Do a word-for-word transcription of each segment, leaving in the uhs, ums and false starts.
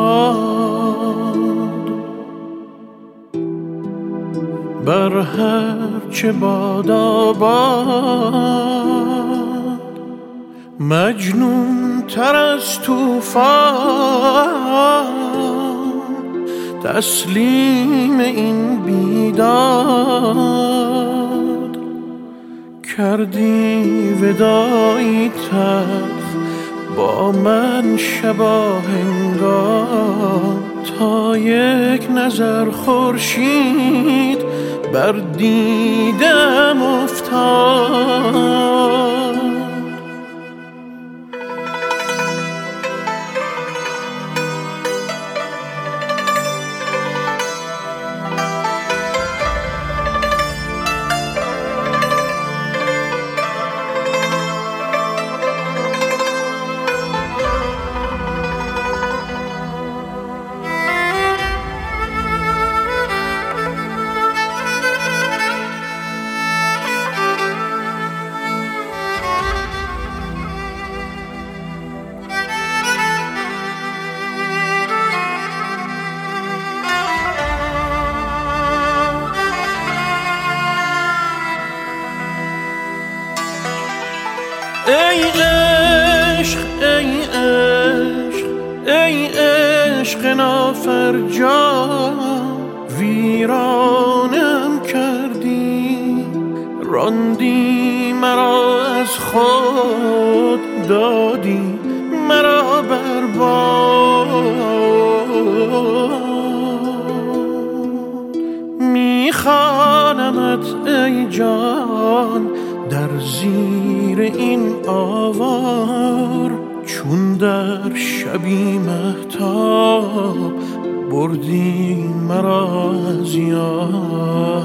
بر هر چه باد آباد، مجنون تر از طوفان، تسلیم این بیداد. کردی وداعی تلخ با من شباهنگام، تا یک نظر خورشید بر دیدم افتاد. ای عشق ای عشق ای عشق نافرجام، ویرانم کردی، راندی مرا از خود، دادی مرا برباد. میخوانمت ای جان در زیر این آوار، چون در شبی مهتاب بردی مرا از یاد.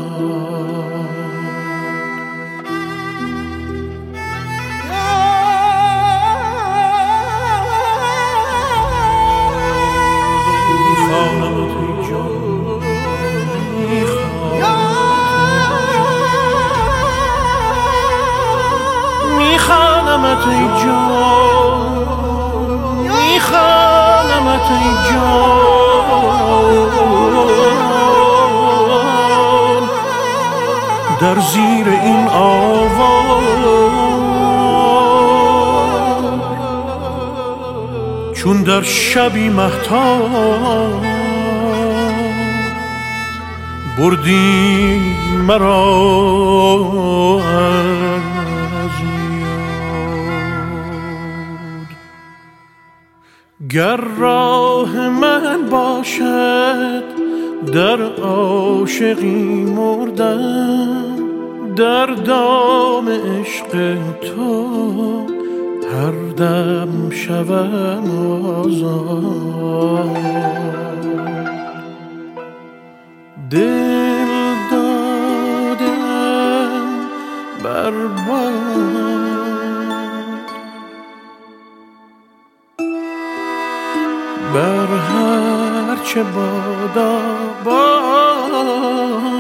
میخوانمت ای جان، میخوانمت ای جان، در زیر این آوار، چون در شبی مهتاب بردی مرا از یاد. گر راه من باشد در عاشقی مردن، در دام عشق تو هر دم شوم آزاد. دل دادم برباد، بر هر چه باد آباد،